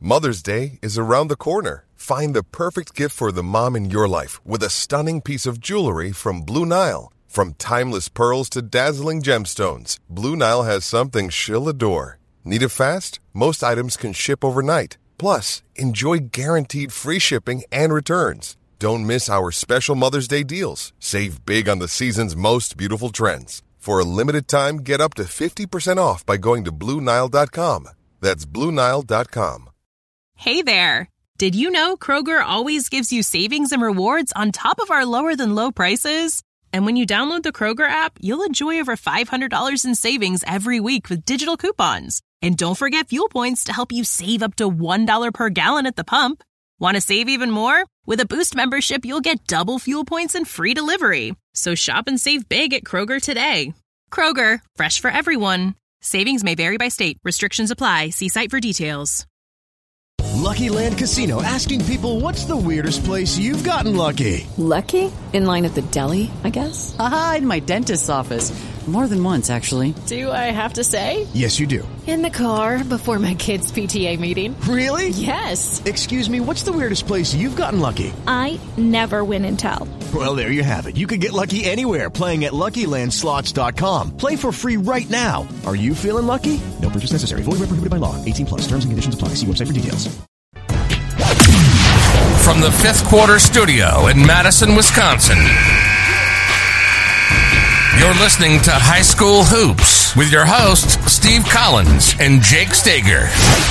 Mother's Day is around the corner. Find the perfect gift for the mom in your life with a stunning piece of jewelry from Blue Nile. From timeless pearls to dazzling gemstones, Blue Nile has something she'll adore. Need it fast? Most items can ship overnight. Plus, enjoy guaranteed free shipping and returns. Don't miss our special Mother's Day deals. Save big on the season's most beautiful trends. For a limited time, get up to 50% off by going to BlueNile.com. That's BlueNile.com. Hey there! Did you know Kroger always gives you savings and rewards on top of our lower-than-low prices? And when you download the Kroger app, you'll enjoy over $500 in savings every week with digital coupons. And don't forget fuel points to help you save up to $1 per gallon at the pump. Want to save even more? With a Boost membership, you'll get double fuel points and free delivery. So shop and save big at Kroger today. Kroger, fresh for everyone. Savings may vary by state. Restrictions apply. See site for details. Lucky Land Casino, asking people, what's the weirdest place you've gotten lucky? Lucky? In line at the deli, I guess? Aha, in my dentist's office. More than once, actually. Do I have to say? Yes, you do. In the car before my kids' PTA meeting. Really? Yes. Excuse me, what's the weirdest place you've gotten lucky? I never win and tell. Well, there you have it. You can get lucky anywhere, playing at LuckyLandSlots.com. Play for free right now. Are you feeling lucky? No purchase necessary. Void where prohibited by law. 18 plus. Terms and conditions apply. See website for details. From the Fifth Quarter Studio in Madison, Wisconsin, you're listening to High School Hoops with your hosts, Steve Collins and Jake Stager.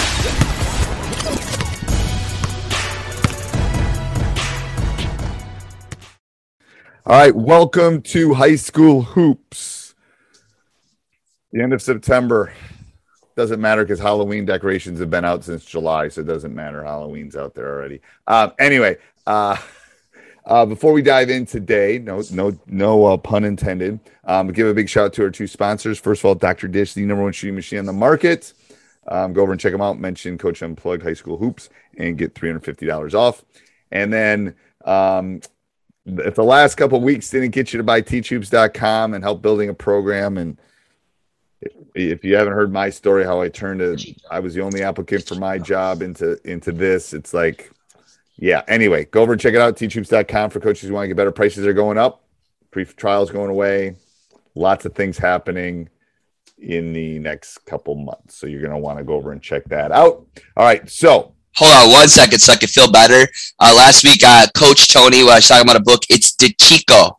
All right, welcome to High School Hoops. The end of September. Doesn't matter because Halloween decorations have been out since July, so it doesn't matter. Halloween's out there already. Anyway, before we dive in today, no pun intended. Give a big shout out to our two sponsors. First of all, Dr. Dish, the number one shooting machine on the market. Go over and check them out. Mention Coach Unplugged High School Hoops and get $350 off. And then if the last couple of weeks didn't get you to buy teachhoops.com and help building a program, and if you haven't heard my story, how I was the only applicant for my job into this, it's like, yeah. Anyway, go over and check it out. Teachhoops.com for coaches who want to get better. Prices are going up. Pre-trials going away. Lots of things happening in the next couple months. So you're going to want to go over and check that out. All right. So hold on 1 second so I can feel better. Last week, Coach Tony, when I was talking about a book, it's DiCicco.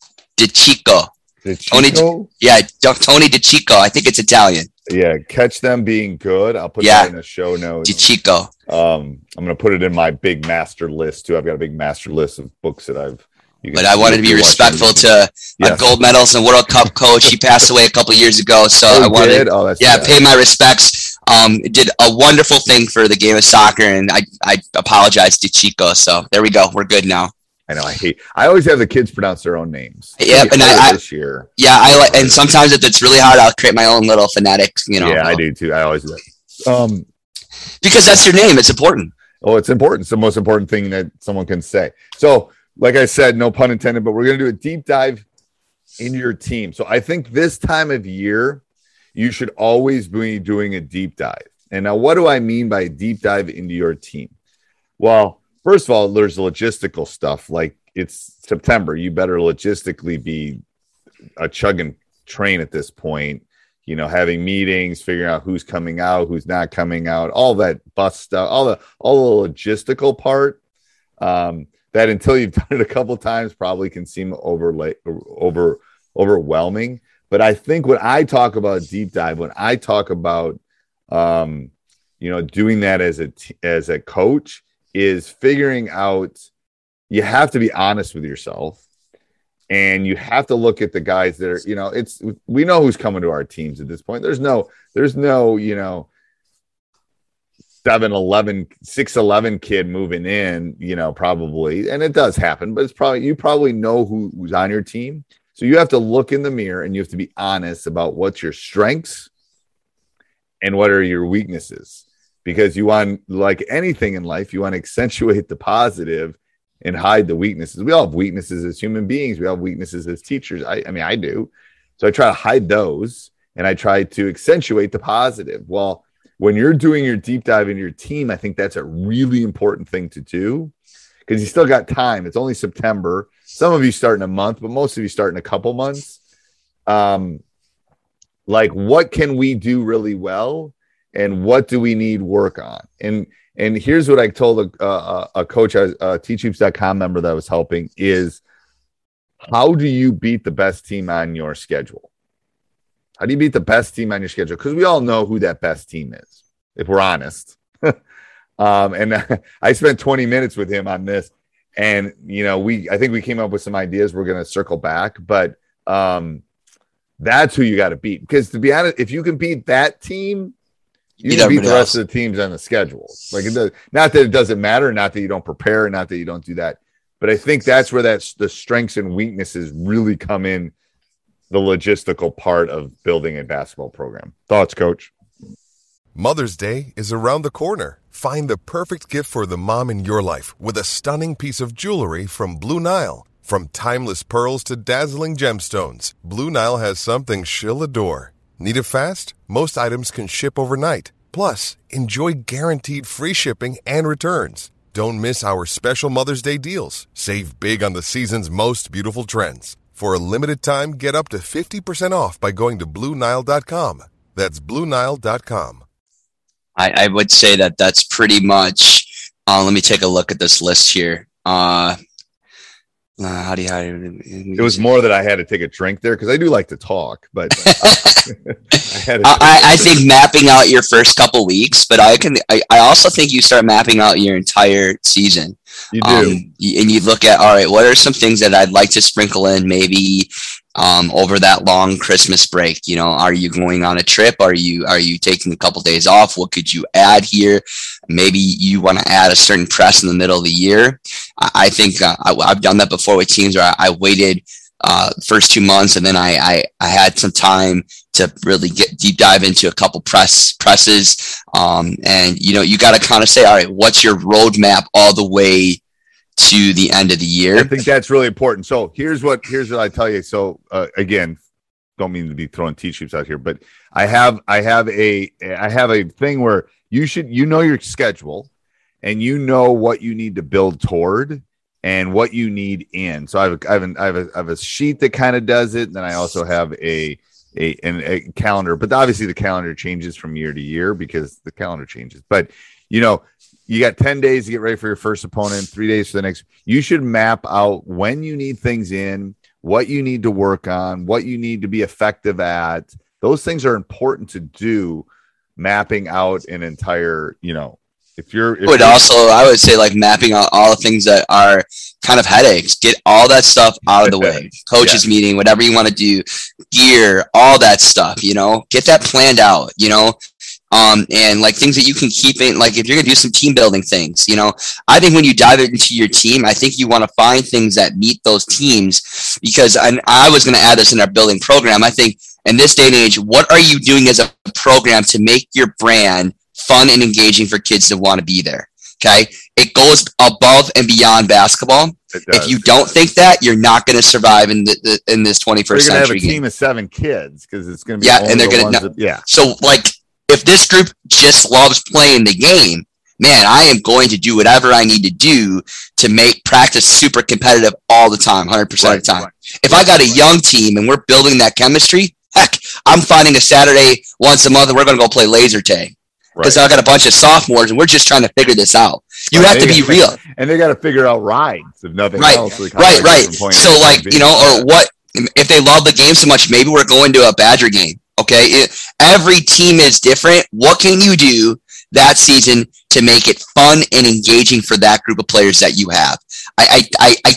Tony DiCicco. I think it's Italian. Yeah, catch them being good. I'll put that in the show notes. DiCicco. I'm going to put it in my big master list too. I've got a big master list of books that But I wanted to be respectful to gold medals and World Cup coach. He passed away a couple years ago, so I wanted pay my respects. Did a wonderful thing for the game of soccer, and I apologize to Chico. So there we go. We're good now. I know. I always have the kids pronounce their own names. Yeah, and this year. Yeah, and sometimes if it's really hard, I'll create my own little phonetics. Yeah, I do too. I always do. Because that's your name. It's important. Oh, it's important. It's the most important thing that someone can say. So, like I said, no pun intended, but we're going to do a deep dive into your team. So I think this time of year, you should always be doing a deep dive. And now, what do I mean by a deep dive into your team? Well, first of all, there's logistical stuff. Like, it's September. You better logistically be a chugging train at this point. You know, having meetings, figuring out who's coming out, who's not coming out, all that bus stuff, all the logistical part. That until you've done it a couple times probably can seem overwhelming. But I think when I talk about deep dive, when I talk about doing that as a coach, is figuring out, you have to be honest with yourself, and you have to look at the guys that are, we know who's coming to our teams at this point. There's no 6'11" kid moving in, probably. And it does happen, but you probably know who's on your team. So you have to look in the mirror and you have to be honest about what's your strengths and what are your weaknesses, because you want, like anything in life, you want to accentuate the positive and hide the weaknesses. We all have weaknesses as human beings. We all have weaknesses as teachers. I do. So I try to hide those and I try to accentuate the positive. Well, when you're doing your deep dive in your team, I think that's a really important thing to do because you still got time. It's only September. Some of you start in a month, but most of you start in a couple months. Like, what can we do really well, and what do we need work on? And here's what I told a coach, a teachhoops.com member that I was helping is, how do you beat the best team on your schedule? How do you beat the best team on your schedule? Because we all know who that best team is, if we're honest. And I spent 20 minutes with him on this. And, I think we came up with some ideas. We're going to circle back. But that's who you got to beat. Because to be honest, if you can beat that team, you can beat the rest of the teams on the schedule. Like, not that it doesn't matter, not that you don't prepare, not that you don't do that. But I think that's where the strengths and weaknesses really come in, the logistical part of building a basketball program. Thoughts, Coach? Mother's Day is around the corner. Find the perfect gift for the mom in your life with a stunning piece of jewelry from Blue Nile. From timeless pearls to dazzling gemstones, Blue Nile has something she'll adore. Need it fast? Most items can ship overnight. Plus, enjoy guaranteed free shipping and returns. Don't miss our special Mother's Day deals. Save big on the season's most beautiful trends. For a limited time, get up to 50% off by going to BlueNile.com. That's BlueNile.com. I would say that's pretty much, let me take a look at this list here. It was more that I had to take a drink there because I do like to talk, but I think mapping out your first couple weeks, but I also think you start mapping out your entire season. You do, and you look at, all right, what are some things that I'd like to sprinkle in maybe over that long Christmas break? Are you going on a trip? Are you taking a couple days off? What could you add here? Maybe you want to add a certain press in the middle of the year. I think I've done that before with teams where I waited first 2 months, and then I had some time to really get deep dive into a couple presses. And you got to kind of say, all right, what's your roadmap all the way to the end of the year? I think that's really important. So here's what I tell you. So again, don't mean to be throwing T-shapes out here, but I have a thing where you should, your schedule, and what you need to build toward and what you need in. So I have a sheet that kind of does it. And then I also have a calendar, but obviously the calendar changes from year to year because the calendar changes. But you got 10 days to get ready for your first opponent, 3 days for the next. You should map out when you need things in, what you need to work on, what you need to be effective at. Those things are important to do, mapping out an entire, I would say, like, mapping out all the things that are kind of headaches, get all that stuff out of the way. Coaches meeting, whatever you want to do, gear, all that stuff, get that planned out, and like things that you can keep in, like if you're going to do some team building things, I think when you dive into your team, I think you want to find things that meet those teams, because I was going to add this in our building program. I think in this day and age, what are you doing as a program to make your brand fun and engaging for kids to want to be there? Okay. It goes above and beyond basketball. If you don't think that, you're not going to survive in this 21st century. You're going to have a team of 7 kids because it's going to be and they're going to So like, if this group just loves playing the game, man, I am going to do whatever I need to do to make practice super competitive all the time, 100% of the time. If I got a young team and we're building that chemistry, heck, I'm finding a Saturday once a month and we're going to go play laser tag. Because I got a bunch of sophomores and we're just trying to figure this out. You have to be real. And they got to figure out rides, if nothing else. Right. So like, or what, if they love the game so much, maybe we're going to a Badger game. Okay. Every team is different. What can you do that season to make it fun and engaging for that group of players that you have? I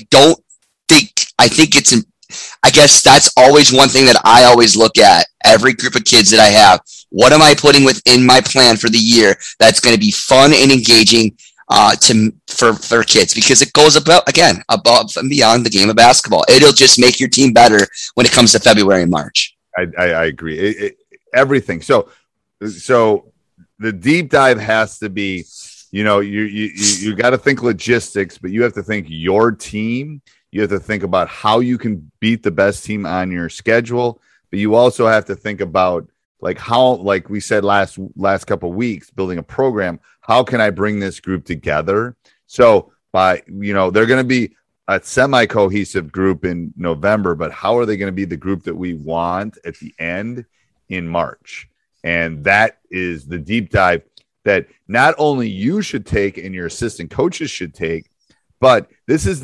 guess that's always one thing that I always look at. Every group of kids that I have, what am I putting within my plan for the year that's going to be fun and engaging for kids? Because it goes above and beyond the game of basketball. It'll just make your team better when it comes to February and March. I agree. Everything. So the deep dive has to be, you got to think logistics, but you have to think your team. You have to think about how you can beat the best team on your schedule, but you also have to think about like how, like we said last couple of weeks, building a program, how can I bring this group together? So by, they're going to be a semi-cohesive group in November, but how are they going to be the group that we want at the end in March? And that is the deep dive that not only you should take and your assistant coaches should take, but this is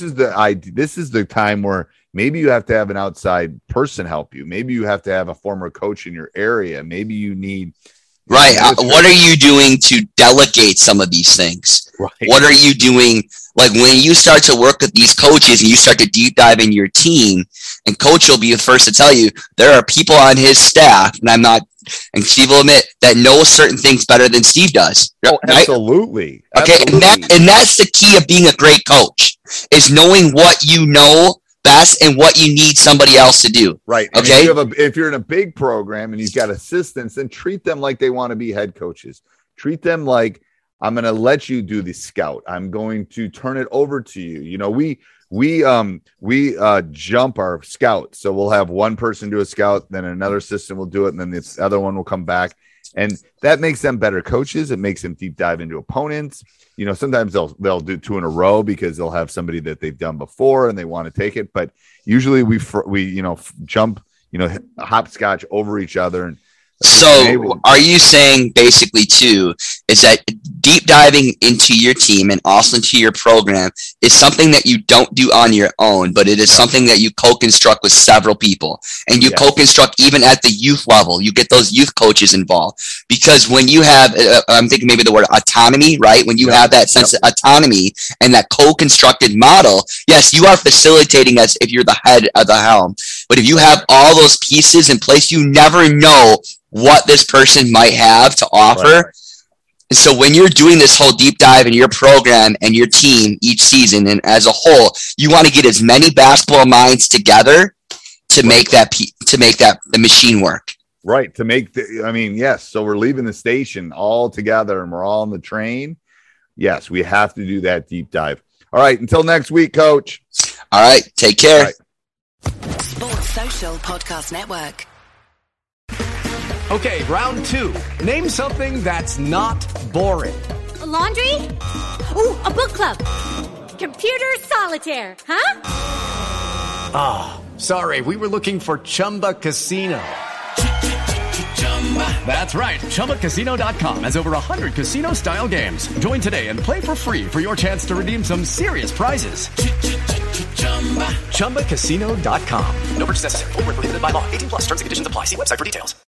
the time where maybe you have to have an outside person help you. Maybe you have to have a former coach in your area. Maybe you need. Right. What are you doing to delegate some of these things? Right. What are you doing? Like when you start to work with these coaches and you start to deep dive in your team, and coach will be the first to tell you there are people on his staff, and Steve will admit that know certain things better than Steve does. Oh, right? Absolutely. Okay. Absolutely. And that's the key of being a great coach, is knowing what you know best and what you need somebody else to do. Right. And okay. If you're in a big program and you've got assistants, then treat them like they want to be head coaches. Treat them like, I'm going to let you do the scout. I'm going to turn it over to you. We jump our scouts. So we'll have one person do a scout, then another assistant will do it, and then this other one will come back. And that makes them better coaches. It makes them deep dive into opponents. Sometimes they'll do 2 in a row because they'll have somebody that they've done before and they want to take it. But usually we jump, hopscotch over each other. And so are you saying basically too, is that deep diving into your team and also into your program is something that you don't do on your own, but it is something that you co-construct with several people, and you co-construct even at the youth level. You get those youth coaches involved, because when you have, I'm thinking maybe the word autonomy, right? When you have that sense of autonomy and that co-constructed model, yes, you are facilitating as if you're the head of the helm. But if you have all those pieces in place, you never know what this person might have to offer. Right. And so when you're doing this whole deep dive in your program and your team each season and as a whole, you want to get as many basketball minds together to make the machine work. Right. Yes. So we're leaving the station all together and we're all on the train. Yes, we have to do that deep dive. All right. Until next week, Coach. All right. Take care. Right. Sports Social Podcast Network. Okay, round 2. Name something that's not boring. A laundry? Ooh, a book club. Computer solitaire, huh? Ah, sorry, we were looking for Chumba Casino. That's right, ChumbaCasino.com has over 100 casino-style games. Join today and play for free for your chance to redeem some serious prizes. ChumbaCasino.com. No purchase necessary. Void where prohibited by law. 18+ terms and conditions apply. See website for details.